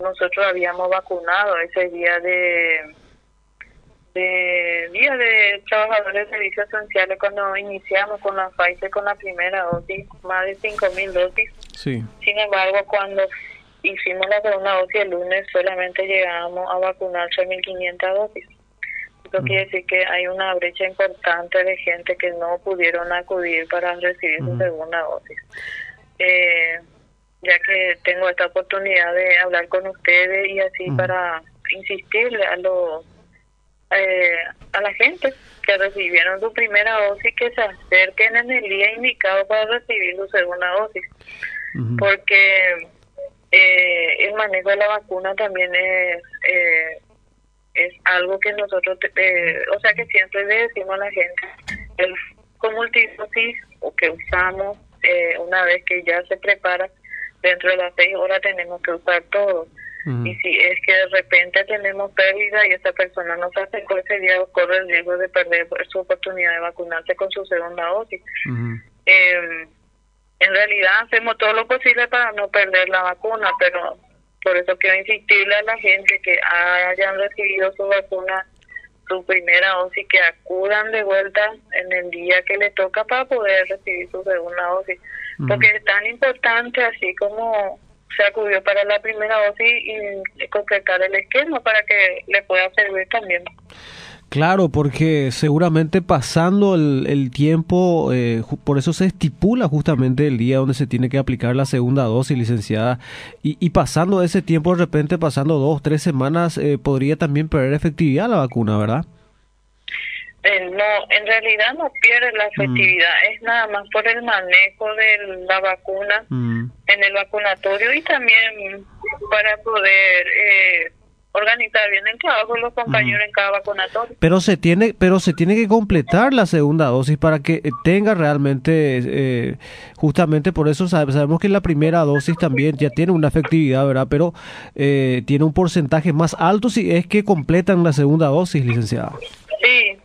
nosotros habíamos vacunado ese Día de Trabajadores de Servicios Esenciales cuando iniciamos con la Pfizer con la primera dosis, más de 5.000 dosis. Sí. Sin embargo, cuando hicimos la segunda dosis el lunes, solamente llegamos a vacunar 3.500 dosis. Eso quiere decir que hay una brecha importante de gente que no pudieron acudir para recibir su segunda dosis. Ya que tengo esta oportunidad de hablar con ustedes y así para insistirle a la gente que recibieron su primera dosis que se acerquen en el día indicado para recibir su segunda dosis, porque el manejo de la vacuna también es algo que nosotros, o sea que siempre le decimos a la gente, el con multidosis o que usamos una vez que ya se prepara, dentro de las 6 horas tenemos que usar todo. Y si es que de repente tenemos pérdida y esa persona no se acercó ese día, corre el riesgo de perder su oportunidad de vacunarse con su segunda dosis. En realidad hacemos todo lo posible para no perder la vacuna, pero por eso quiero insistirle a la gente que hayan recibido su vacuna, su primera dosis, que acudan de vuelta en el día que le toca para poder recibir su segunda dosis, porque es tan importante así como se acudió para la primera dosis y completar el esquema para que le pueda servir también. Claro, porque seguramente pasando el tiempo, por eso se estipula justamente el día donde se tiene que aplicar la segunda dosis, licenciada, y pasando ese tiempo, de repente pasando 2, 3 semanas, podría también perder efectividad la vacuna, ¿verdad? No, en realidad no pierde la efectividad, es nada más por el manejo de la vacuna en el vacunatorio y también para poder organizar bien el trabajo de los compañeros en cada vacunatorio. Pero se tiene que completar la segunda dosis para que tenga realmente, justamente por eso sabemos que la primera dosis también ya tiene una efectividad, ¿verdad? Pero tiene un porcentaje más alto si es que completan la segunda dosis, licenciada. Sí.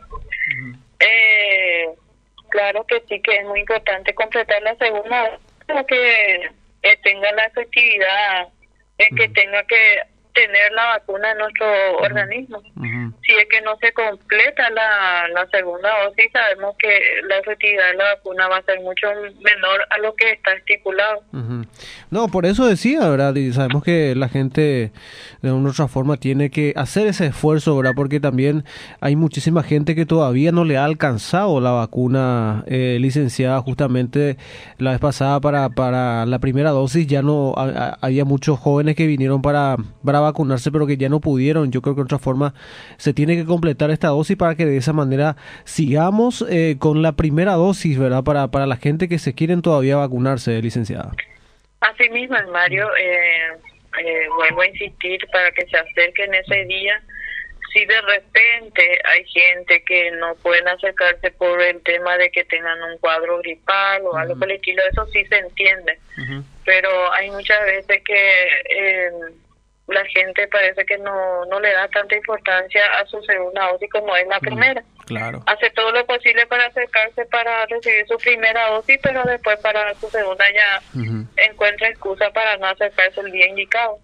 Claro que sí, que es muy importante completar la segunda, para que tenga la efectividad, que tenga que tener la vacuna en nuestro organismo. Si es que no se completa la segunda dosis, sabemos que la efectividad de la vacuna va a ser mucho menor a lo que está estipulado. No, por eso decía, ¿verdad? Y sabemos que la gente de una u otra forma tiene que hacer ese esfuerzo, ¿verdad? Porque también hay muchísima gente que todavía no le ha alcanzado la vacuna, licenciada. Justamente la vez pasada para la primera dosis ya no había muchos jóvenes que vinieron para vacunarse, pero que ya no pudieron. Yo creo que de otra forma se tiene que completar esta dosis para que de esa manera sigamos con la primera dosis, ¿verdad? Para la gente que se quieren todavía vacunarse, licenciada. Así mismo, Mario, vuelvo a insistir para que se acerquen ese día. Si de repente hay gente que no pueden acercarse por el tema de que tengan un cuadro gripal o algo por el estilo, eso sí se entiende. Pero hay muchas veces que la gente parece que no le da tanta importancia a su segunda dosis como es la primera. Claro. Hace todo lo posible para acercarse para recibir su primera dosis, pero después para su segunda ya encuentra excusa para no acercarse el día indicado.